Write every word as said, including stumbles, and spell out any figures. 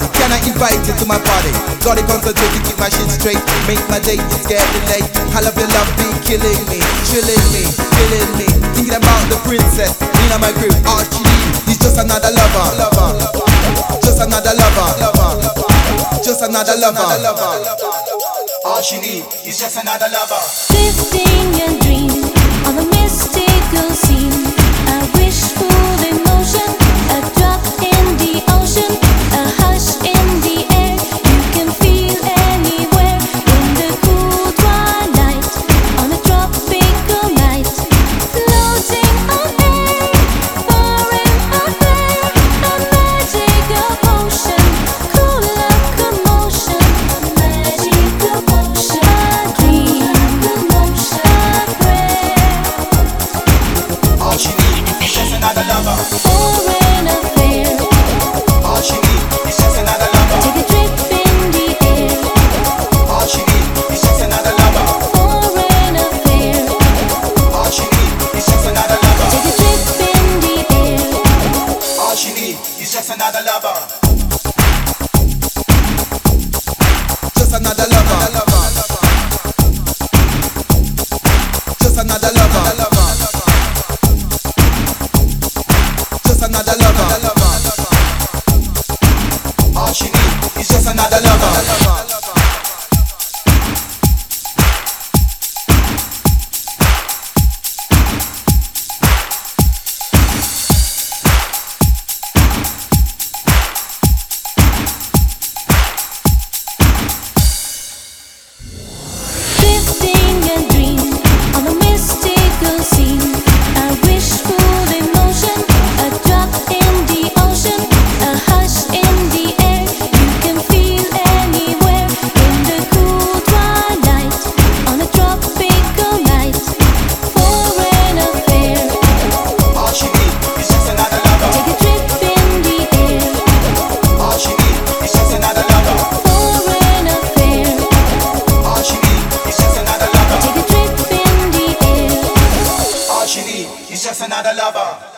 Can I invite you to my party? Gotta concentrate to keep my shit straight. Make my day, it's getting late. I love your love, be killing me, chilling me, killing me. Thinking about the princess, in my grip. Archie, he's just another lover, lover, just another lover, lover, just another lover. All she needs is just another lover. Drifting and dreaming on a mystical scene. A wishful emotion, a drop in the ocean, a hush in the air. You can feel anywhere in the cool twilight on a tropical night. Floating on air, foreign affair, a magical ocean, cool locomotion, magical ocean, a dream, commotion, a prayer. All she needs is just another lover. Foreign affair. All she needs is just another lover. Take a trip in the air. All she needs is just another lover. Foreign affair. All she needs is just another lover. Take a trip in the air. All she needs is just another lover. Just another lover. Just another lover. Just another lover. All she needs is just another lover. Drifting and dreaming on a mystical scene. A wishful emotion, a drop in the ocean, a hush in the air. You can feel anywhere in the cool twilight on a tropical night. Foreign affair. All she needs is just another lover. Take a trip in the air. All she needs is just another lover. Foreign affair. All she needs is just another lover. Take a trip in the air. All she needs is just another lover.